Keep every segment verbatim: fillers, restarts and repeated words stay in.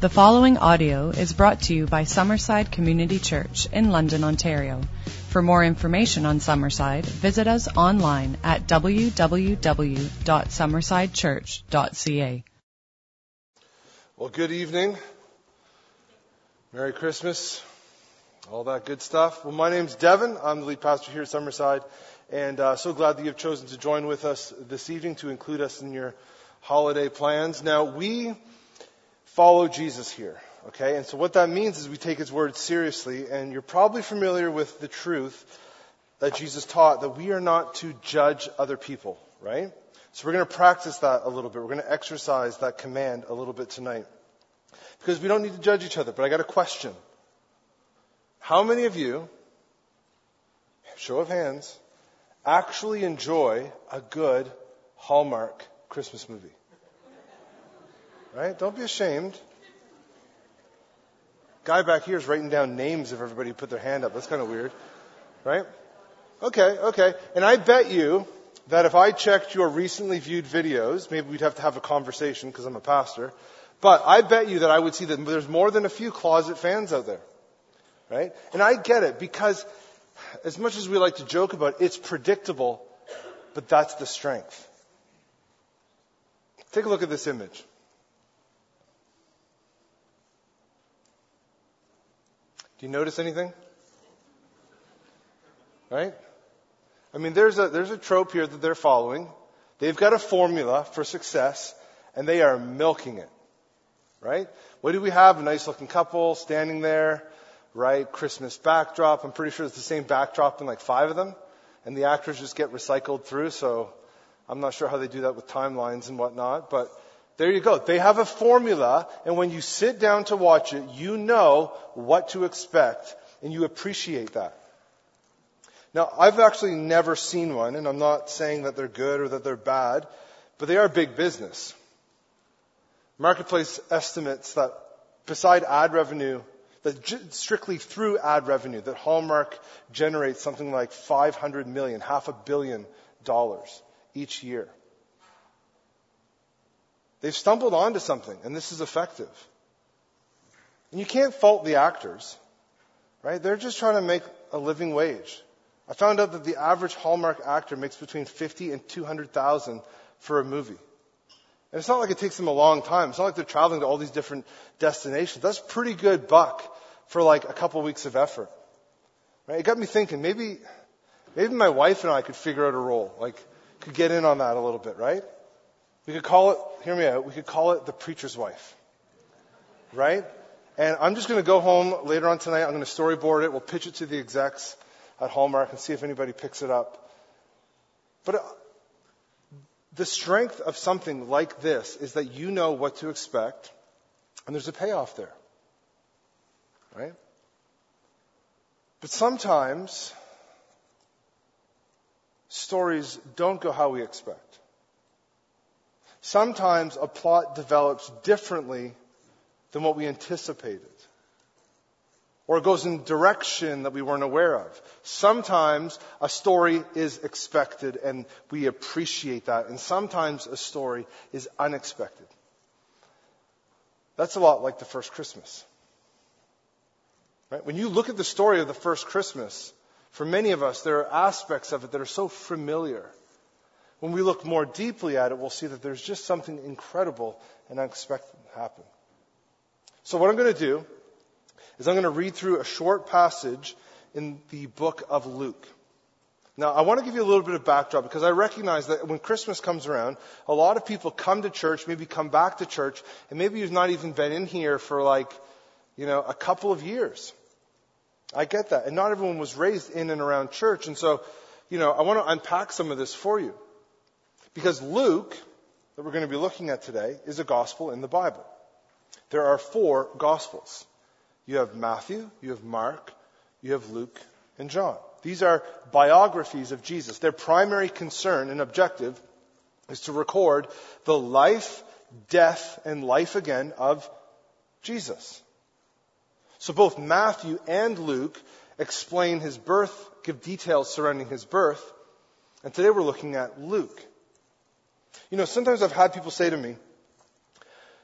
The following audio is brought to you by Summerside Community Church in London, Ontario. For more information on Summerside, visit us online at w w w dot summerside church dot c a. Well, good evening. Merry Christmas. All that good stuff. Well, my name's Devin. I'm the lead pastor here at Summerside, and uh, so glad that you've chosen to join with us this evening to include us in your holiday plans. Now, we follow Jesus here, okay? And so what that means is we take His word seriously, and you're probably familiar with the truth that Jesus taught, that we are not to judge other people, right? So we're going to practice that a little bit. We're going to exercise that command a little bit tonight. Because we don't need to judge each other, but I got a question. How many of you, show of hands, actually enjoy a good Hallmark Christmas movie? Right? Don't be ashamed. Guy back here is writing down names of everybody who put their hand up. That's kind of weird. Right? Okay, okay. And I bet you that if I checked your recently viewed videos, maybe we'd have to have a conversation because I'm a pastor, but I bet you that I would see that there's more than a few closet fans out there. Right? And I get it because as much as we like to joke about it, it's predictable, but that's the strength. Take a look at this image. Do you notice anything? Right? I mean, there's a, there's a trope here that they're following. They've got a formula for success, and they are milking it. Right? What do we have? A nice looking couple standing there, right? Christmas backdrop. I'm pretty sure it's the same backdrop in like five of them. And the actors just get recycled through, so I'm not sure how they do that with timelines and whatnot, but there you go. They have a formula, and when you sit down to watch it, you know what to expect, and you appreciate that. Now, I've actually never seen one, and I'm not saying that they're good or that they're bad, but they are big business. Marketplace estimates that beside ad revenue, that strictly through ad revenue, that Hallmark generates something like five hundred million, half a billion dollars each year. They've stumbled onto something, and this is effective. And you can't fault the actors, right? They're just trying to make a living wage. I found out that the average Hallmark actor makes between fifty and two hundred thousand for a movie. And it's not like it takes them a long time. It's not like they're traveling to all these different destinations. That's pretty good buck for like a couple weeks of effort. Right? It got me thinking, maybe, maybe my wife and I could figure out a role, like could get in on that a little bit, right? We could call it, hear me out, we could call it the preacher's wife. Right? And I'm just going to go home later on tonight. I'm going to storyboard it. We'll pitch it to the execs at Hallmark and see if anybody picks it up. But uh, the strength of something like this is that you know what to expect, and there's a payoff there. Right? But sometimes stories don't go how we expect. Sometimes a plot develops differently than what we anticipated. Or it goes in a direction that we weren't aware of. Sometimes a story is expected and we appreciate that. And sometimes a story is unexpected. That's a lot like the first Christmas. Right? When you look at the story of the first Christmas, for many of us, there are aspects of it that are so familiar. When we look more deeply at it, we'll see that there's just something incredible and unexpected happen. So what I'm going to do is I'm going to read through a short passage in the book of Luke. Now, I want to give you a little bit of backdrop because I recognize that when Christmas comes around, a lot of people come to church, maybe come back to church, and maybe you've not even been in here for like, you know, a couple of years. I get that. And not everyone was raised in and around church. And so, you know, I want to unpack some of this for you. Because Luke, that we're going to be looking at today, is a gospel in the Bible. There are four gospels. You have Matthew, you have Mark, you have Luke, and John. These are biographies of Jesus. Their primary concern and objective is to record the life, death, and life again of Jesus. So both Matthew and Luke explain his birth, give details surrounding his birth, and today we're looking at Luke. You know, sometimes I've had people say to me,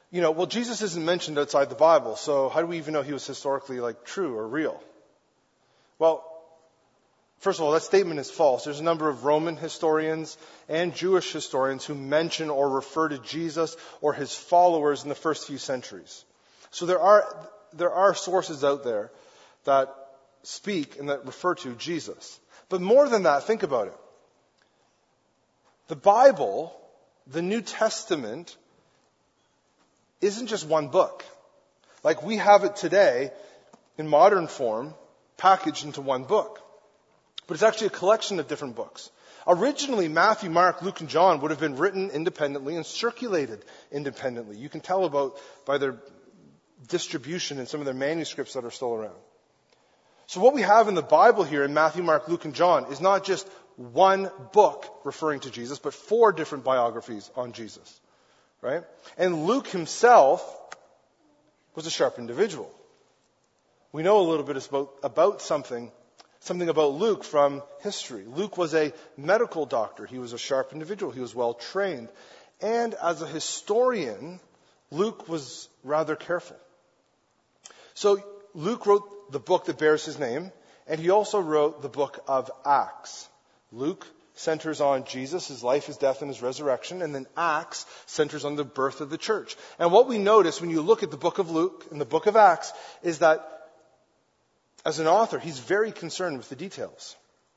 you know, well, Jesus isn't mentioned outside the Bible, so how do we even know he was historically, like, true or real? Well, first of all, that statement is false. There's a number of Roman historians and Jewish historians who mention or refer to Jesus or his followers in the first few centuries. So there are there are sources out there that speak and that refer to Jesus. But more than that, think about it. The Bible, the New Testament, isn't just one book. Like we have it today in modern form, packaged into one book. But it's actually a collection of different books. Originally, Matthew, Mark, Luke, and John would have been written independently and circulated independently. You can tell about by their distribution in some of their manuscripts that are still around. So what we have in the Bible here in Matthew, Mark, Luke, and John is not just one book referring to Jesus, but four different biographies on Jesus. Right? And Luke himself was a sharp individual. We know a little bit about, about something, something about Luke from history. Luke was a medical doctor. He was a sharp individual. He was well trained. And as a historian, Luke was rather careful. So Luke wrote the book that bears his name, and he also wrote the book of Acts. Luke centers on Jesus, his life, his death, and his resurrection, and then Acts centers on the birth of the church. And what we notice when you look at the book of Luke and the book of Acts is that as an author, he's very concerned with the details.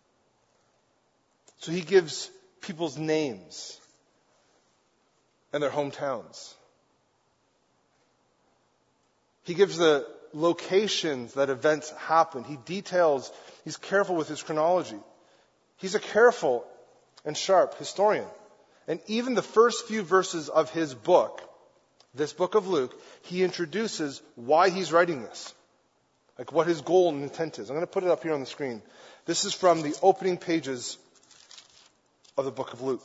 So he gives people's names and their hometowns. He gives the locations that events happened. He details, he's careful with his chronology. He's a careful and sharp historian. And even the first few verses of his book, this book of Luke, he introduces why he's writing this. Like what his goal and intent is. I'm going to put it up here on the screen. This is from the opening pages of the book of Luke.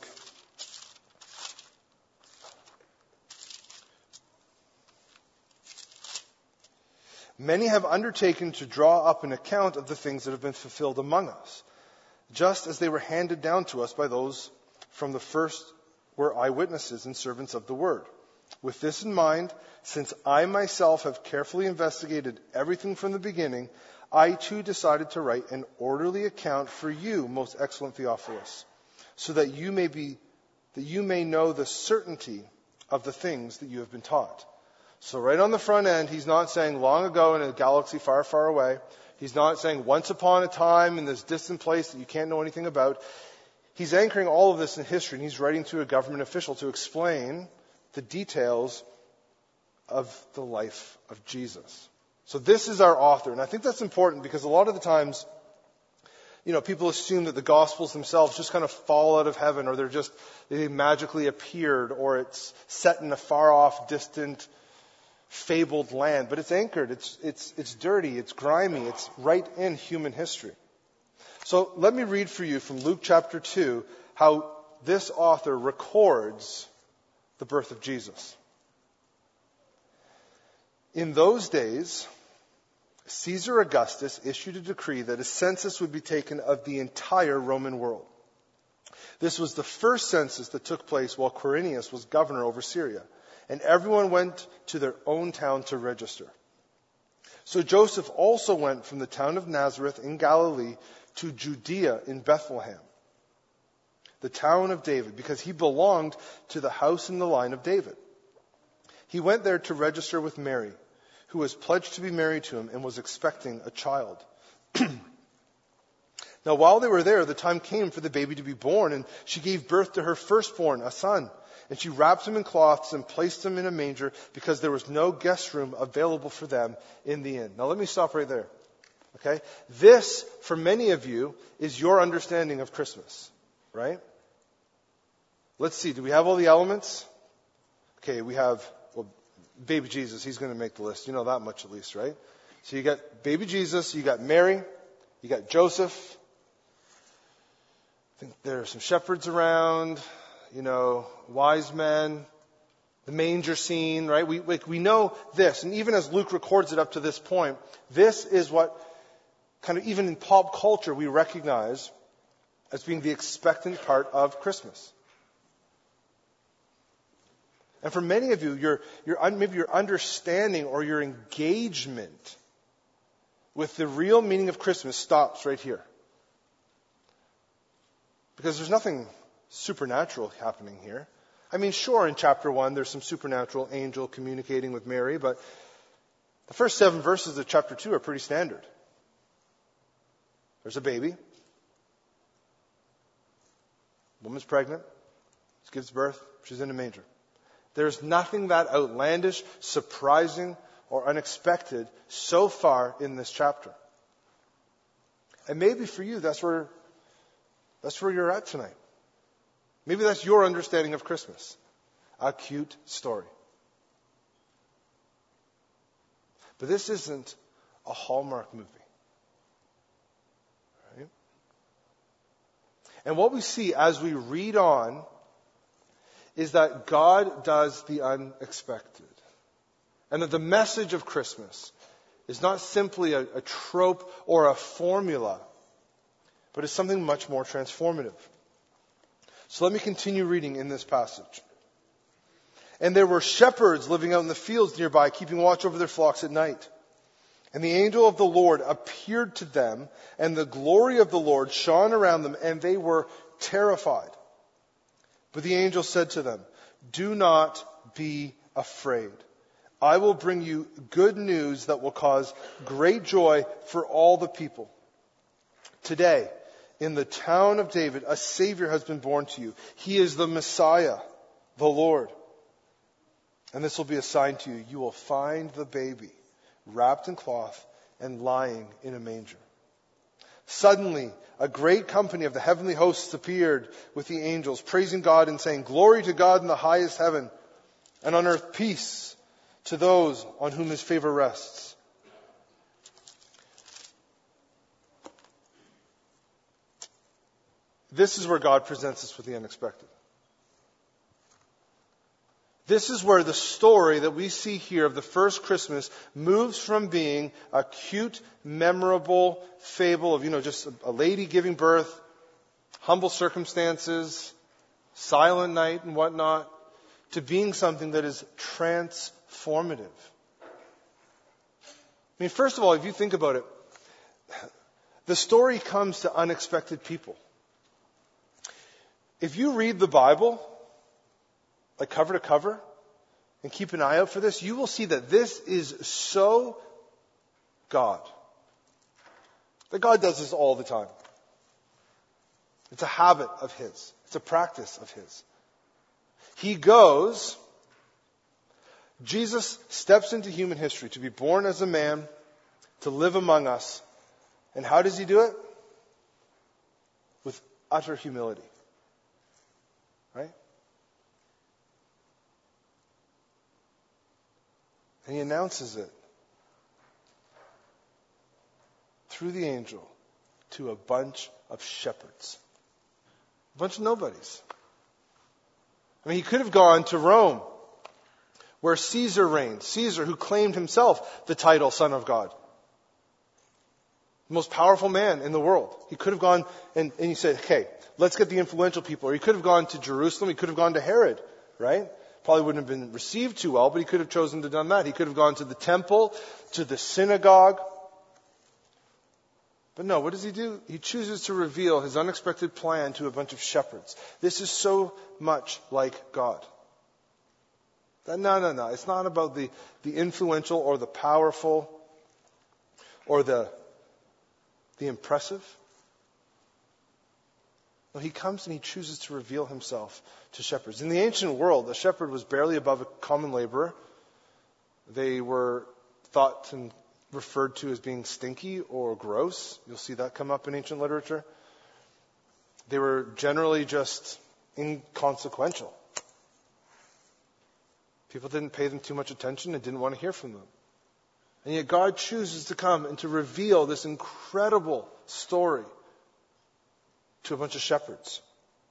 Many have undertaken to draw up an account of the things that have been fulfilled among us, just as they were handed down to us by those from the first were eyewitnesses and servants of the word. With this in mind, since I myself have carefully investigated everything from the beginning, I too decided to write an orderly account for you, most excellent Theophilus, so that you may be, that you may know the certainty of the things that you have been taught. So right on the front end, he's not saying long ago in a galaxy far, far away. He's not saying once upon a time in this distant place that you can't know anything about. He's anchoring all of this in history, and he's writing to a government official to explain the details of the life of Jesus. So this is our author, and I think that's important because a lot of the times, you know, people assume that the Gospels themselves just kind of fall out of heaven, or they're just, they magically appeared, or it's set in a far off, distant, fabled land. But it's anchored, it's, it's, it's dirty, it's grimy, it's right in human history. So let me read for you from Luke chapter two how this author records the birth of Jesus. In those days, Caesar Augustus issued a decree that a census would be taken of the entire Roman world. This was the first census that took place while Quirinius was governor over Syria, and everyone went to their own town to register. So Joseph also went from the town of Nazareth in Galilee to Judea in Bethlehem, the town of David, because he belonged to the house and the line of David. He went there to register with Mary, who was pledged to be married to him and was expecting a child. Now, while they were there, the time came for the baby to be born, and she gave birth to her firstborn, a son. And she wrapped him in cloths and placed him in a manger because there was no guest room available for them in the inn. Now, let me stop right there. Okay? This, for many of you, is your understanding of Christmas, right? Let's see. Do we have all the elements? Okay, we have, well, baby Jesus. He's going to make the list. You know that much at least, right? So you got baby Jesus, you got Mary, you got Joseph. I think there are some shepherds around, you know, wise men, the manger scene, right? We, like, we know this. And even as Luke records it up to this point, this is what kind of even in pop culture we recognize as being the expectant part of Christmas. And for many of you, your, your, maybe your understanding or your engagement with the real meaning of Christmas stops right here. Because there's nothing supernatural happening here. I mean, sure, in chapter one, there's some supernatural angel communicating with Mary, but the first seven verses of chapter two are pretty standard. There's a baby. Woman's pregnant. She gives birth. She's in a manger. There's nothing that outlandish, surprising, or unexpected so far in this chapter. And maybe for you, that's where, that's where you're at tonight. Maybe that's your understanding of Christmas. A cute story. But this isn't a Hallmark movie. Right? And what we see as we read on is that God does the unexpected. And that the message of Christmas is not simply a, a trope or a formula, but is something much more transformative. So let me continue reading in this passage. And there were shepherds living out in the fields nearby, keeping watch over their flocks at night. And the angel of the Lord appeared to them, and the glory of the Lord shone around them, and they were terrified. But the angel said to them, "Do not be afraid. I will bring you good news that will cause great joy for all the people. Today, in the town of David, a Savior has been born to you. He is the Messiah, the Lord. And this will be a sign to you. You will find the baby wrapped in cloth and lying in a manger." Suddenly, a great company of the heavenly hosts appeared with the angels, praising God and saying, "Glory to God in the highest heaven, and on earth peace to those on whom his favor rests." This is where God presents us with the unexpected. This is where the story that we see here of the first Christmas moves from being a cute, memorable fable of, you know, just a lady giving birth, humble circumstances, silent night and whatnot, to being something that is transformative. I mean, first of all, if you think about it, the story comes to unexpected people. If you read the Bible, like cover to cover, and keep an eye out for this, you will see that this is so God. That God does this all the time. It's a habit of His. It's a practice of His. He goes, Jesus steps into human history to be born as a man, to live among us. And how does He do it? With utter humility. Right? And He announces it through the angel to a bunch of shepherds. A bunch of nobodies. I mean, He could have gone to Rome, where Caesar reigned. Caesar, who claimed himself the title Son of God. The most powerful man in the world. He could have gone and, and he said, okay, let's get the influential people. Or he could have gone to Jerusalem. He could have gone to Herod, right? Probably wouldn't have been received too well, but he could have chosen to have done that. He could have gone to the temple, to the synagogue. But no, what does he do? He chooses to reveal his unexpected plan to a bunch of shepherds. This is so much like God. No, no, no. It's not about the, the influential or the powerful or the, the impressive. No, He comes and He chooses to reveal Himself to shepherds. In the ancient world, a shepherd was barely above a common laborer. They were thought and referred to as being stinky or gross. You'll see that come up in ancient literature. They were generally just inconsequential. People didn't pay them too much attention and didn't want to hear from them. And yet God chooses to come and to reveal this incredible story to a bunch of shepherds.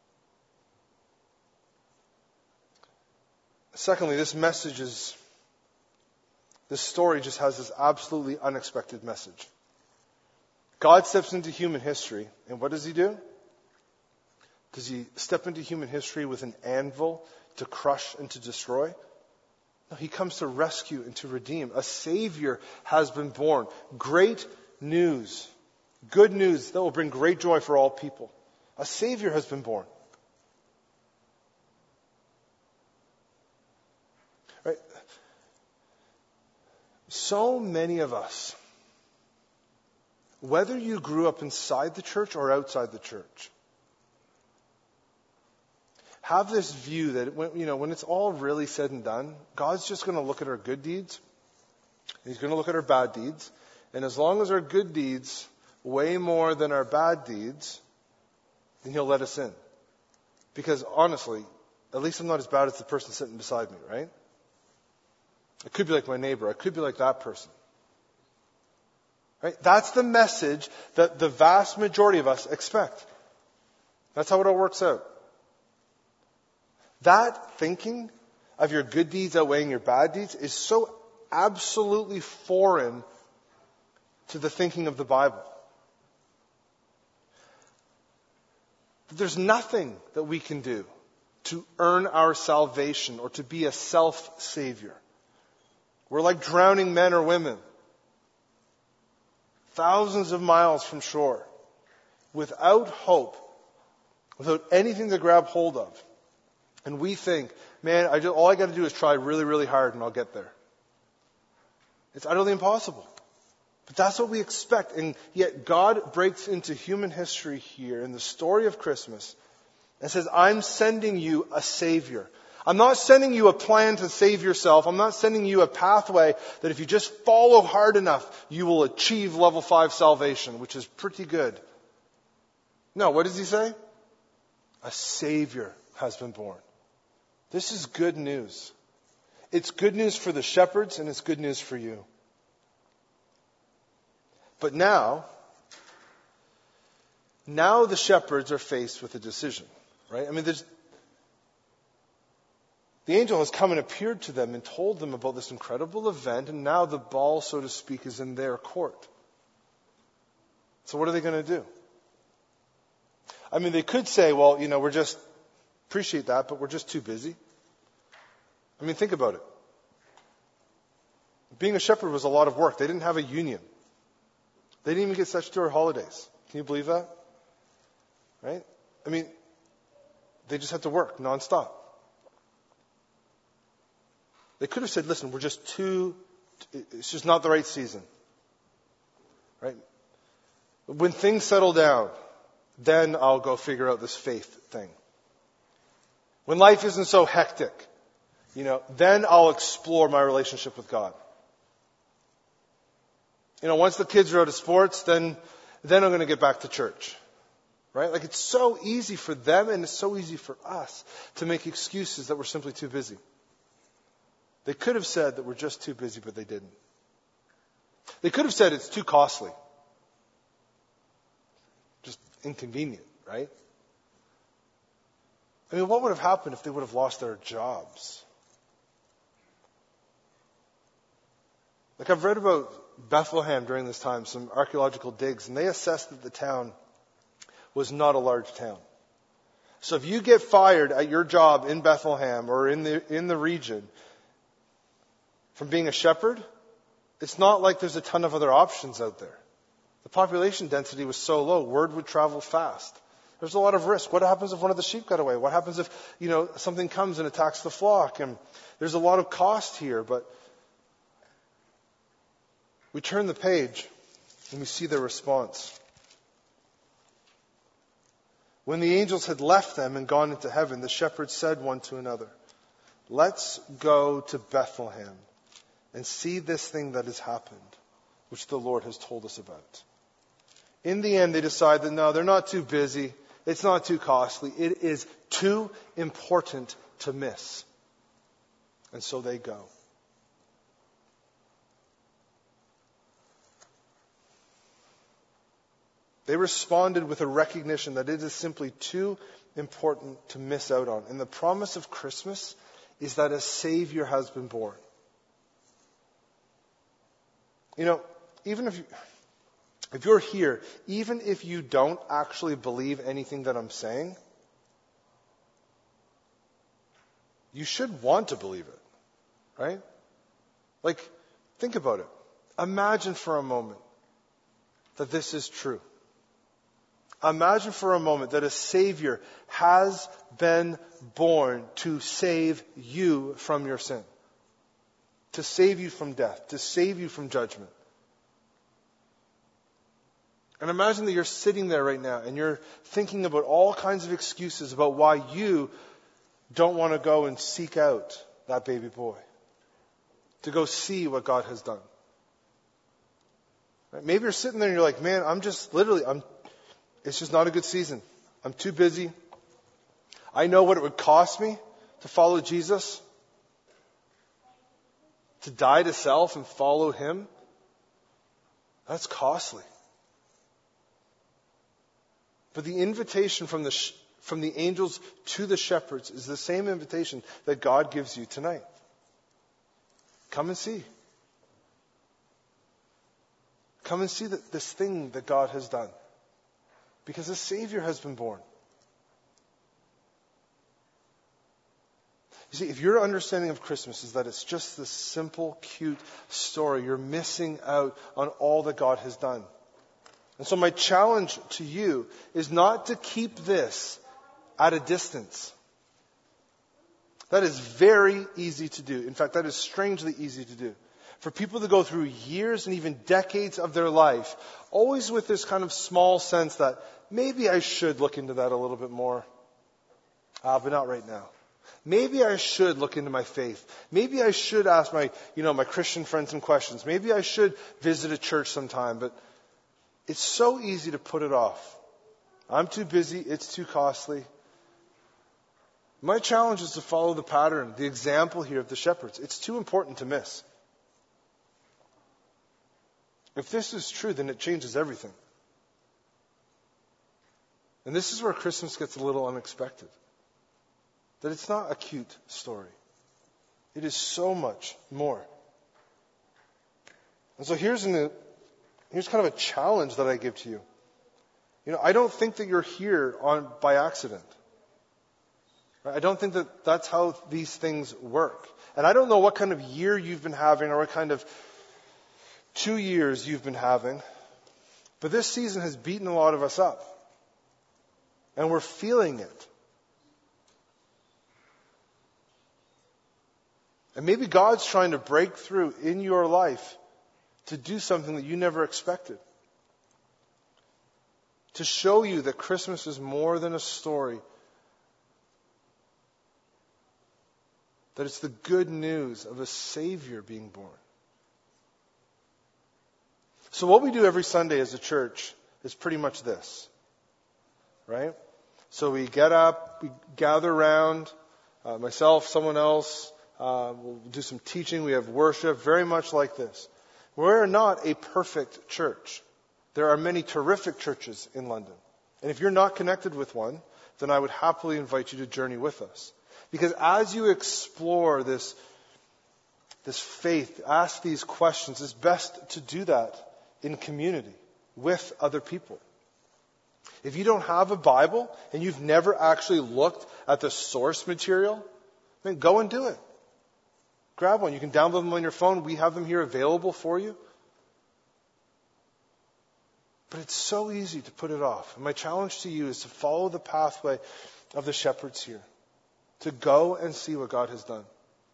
Secondly, this message is, this story just has this absolutely unexpected message. God steps into human history, and what does He do? Does he step into human history with an anvil to crush and to destroy? No, he comes to rescue and to redeem. A Savior has been born. Great news. Good news that will bring great joy for all people. A Savior has been born. Right? So many of us, whether you grew up inside the church or outside the church, have this view that when, you know, when it's all really said and done, God's just going to look at our good deeds, and He's going to look at our bad deeds, and as long as our good deeds weigh more than our bad deeds, then He'll let us in. Because honestly, at least I'm not as bad as the person sitting beside me, right? I could be like my neighbor. I could be like that person. Right? That's the message that the vast majority of us expect. That's how it all works out. That thinking of your good deeds outweighing your bad deeds is so absolutely foreign to the thinking of the Bible. There's nothing that we can do to earn our salvation or to be a self-savior. We're like drowning men or women, thousands of miles from shore, without hope, without anything to grab hold of. And we think, man, I just, all I got to do is try really, really hard and I'll get there. It's utterly impossible. But that's what we expect. And yet God breaks into human history here in the story of Christmas and says, I'm sending you a Savior. I'm not sending you a plan to save yourself. I'm not sending you a pathway that if you just follow hard enough, you will achieve level five salvation, which is pretty good. No, what does he say? A Savior has been born. This is good news. It's good news for the shepherds and it's good news for you. But now, now the shepherds are faced with a decision, right? I mean, there's, the angel has come and appeared to them and told them about this incredible event, and now the ball, so to speak, is in their court. So what are they going to do? I mean, they could say, well, you know, we're just, appreciate that, but we're just too busy. I mean, think about it. Being a shepherd was a lot of work. They didn't have a union. They didn't even get statutory holidays. Can you believe that? Right? I mean, they just had to work nonstop. They could have said, listen, we're just too, it's just not the right season. Right? When things settle down, then I'll go figure out this faith thing. When life isn't so hectic, you know, then I'll explore my relationship with God. You know, once the kids are out of sports, then, then I'm going to get back to church. Right? Like, it's so easy for them and it's so easy for us to make excuses that we're simply too busy. They could have said that we're just too busy, but they didn't. They could have said it's too costly. Just inconvenient, right? I mean, what would have happened if they would have lost their jobs? Like, I've read about Bethlehem during this time, some archaeological digs, and they assessed that the town was not a large town. So if you get fired at your job in Bethlehem or in the in the region from being a shepherd, it's not like there's a ton of other options out there. The population density was so low, word would travel fast. There's a lot of risk. What happens if one of the sheep got away? What happens if, you know, something comes and attacks the flock? And there's a lot of cost here, but we turn the page and we see their response. When the angels had left them and gone into heaven, the shepherds said one to another, let's go to Bethlehem and see this thing that has happened, which the Lord has told us about. In the end, they decide that no, they're not too busy. It's not too costly. It is too important to miss. And so they go. They responded with a recognition that it is simply too important to miss out on. And the promise of Christmas is that a Savior has been born. You know, even if you, if you're here, even if you don't actually believe anything that I'm saying, you should want to believe it, right? Like, think about it. Imagine for a moment that this is true. Imagine for a moment that a Savior has been born to save you from your sin, to save you from death, to save you from judgment. And imagine that you're sitting there right now and you're thinking about all kinds of excuses about why you don't want to go and seek out that baby boy, to go see what God has done. Right? Maybe you're sitting there and you're like, man, I'm just literally, I'm. It's just not a good season. I'm too busy. I know what it would cost me to follow Jesus, to die to self and follow Him. That's costly. But the invitation from the sh- from the angels to the shepherds is the same invitation that God gives you tonight. Come and see. Come and see the, this thing that God has done. Because a Savior has been born. You see, if your understanding of Christmas is that it's just this simple, cute story, you're missing out on all that God has done. And so my challenge to you is not to keep this at a distance. That is very easy to do. In fact, that is strangely easy to do. For people to go through years and even decades of their life, always with this kind of small sense that maybe I should look into that a little bit more. Ah, but not right now. Maybe I should look into my faith. Maybe I should ask my, you know, my Christian friends some questions. Maybe I should visit a church sometime. But it's so easy to put it off. I'm too busy. It's too costly. My challenge is to follow the pattern, the example here of the shepherds. It's too important to miss. If this is true, then it changes everything. And this is where Christmas gets a little unexpected. That it's not a cute story. It is so much more. And so here's an, here's kind of a challenge that I give to you. You know, I don't think that you're here on by accident. I don't think that that's how these things work. And I don't know what kind of year you've been having or what kind of two years you've been having. But this season has beaten a lot of us up. And we're feeling it. And maybe God's trying to break through in your life to do something that you never expected. To show you that Christmas is more than a story. That it's the good news of a Savior being born. So what we do every Sunday as a church is pretty much this. Right? So we get up, we gather around, uh, myself, someone else, uh, we'll do some teaching, we have worship, very much like this. We're not a perfect church. There are many terrific churches in London. And if you're not connected with one, then I would happily invite you to journey with us. Because as you explore this, this faith, ask these questions, it's best to do that in community with other people. If you don't have a Bible and you've never actually looked at the source material, then go and do it. Grab one. You can download them on your phone. We have them here available for you. But it's so easy to put it off. And my challenge to you is to follow the pathway of the shepherds here. To go and see what God has done.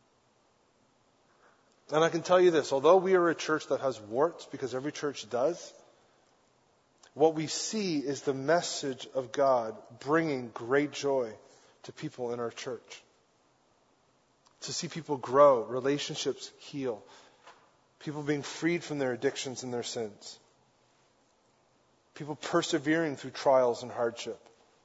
And I can tell you this, although we are a church that has warts, because every church does, what we see is the message of God bringing great joy to people in our church. To see people grow, relationships heal, people being freed from their addictions and their sins, people persevering through trials and hardship.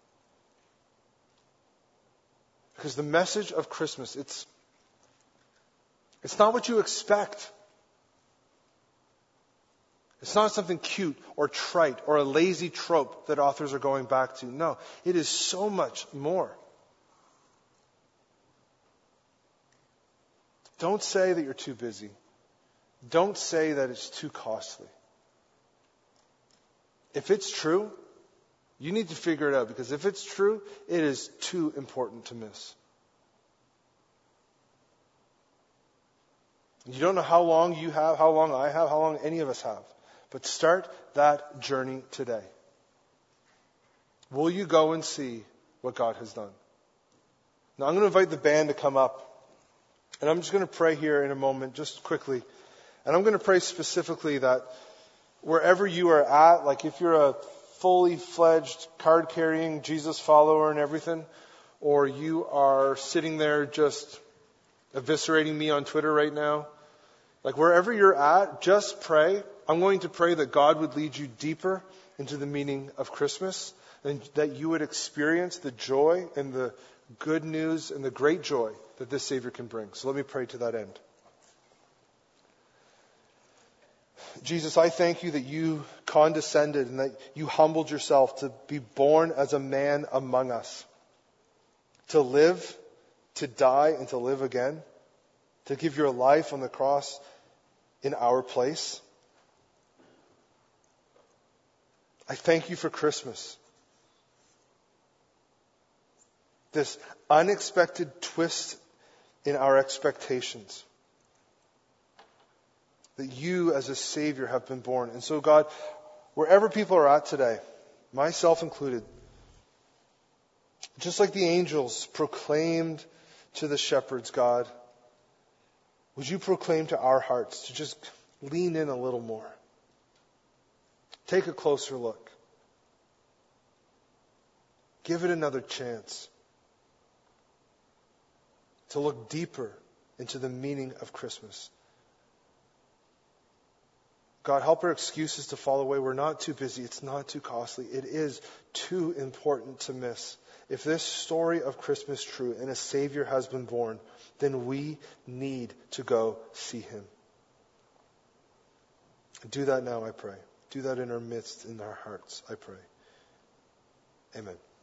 Because the message of Christmas, it's, it's not what you expect. It's not something cute or trite or a lazy trope that authors are going back to. No, it is so much more. Don't say that you're too busy. Don't say that it's too costly. If it's true, you need to figure it out, because if it's true, it is too important to miss. You don't know how long you have, how long I have, how long any of us have. But start that journey today. Will you go and see what God has done? Now I'm going to invite the band to come up. And I'm just going to pray here in a moment, just quickly. And I'm going to pray specifically that wherever you are at, like if you're a fully fledged card-carrying Jesus follower and everything, or you are sitting there just eviscerating me on Twitter right now, like wherever you're at, just pray. I'm going to pray that God would lead you deeper into the meaning of Christmas, and that you would experience the joy and the good news and the great joy that this Savior can bring. So let me pray to that end. Jesus, I thank you that you condescended and that you humbled yourself to be born as a man among us, to live, to die, and to live again, to give your life on the cross in our place. I thank you for Christmas. This unexpected twist in our expectations. That you as a Savior have been born. And so God, wherever people are at today, myself included, just like the angels proclaimed to the shepherds, God, would you proclaim to our hearts to just lean in a little more? Take a closer look. Give it another chance to look deeper into the meaning of Christmas. God, help our excuses to fall away. We're not too busy. It's not too costly. It is too important to miss. If this story of Christmas is true and a Savior has been born, then we need to go see Him. Do that now, I pray. Do that in our midst, in our hearts, I pray. Amen.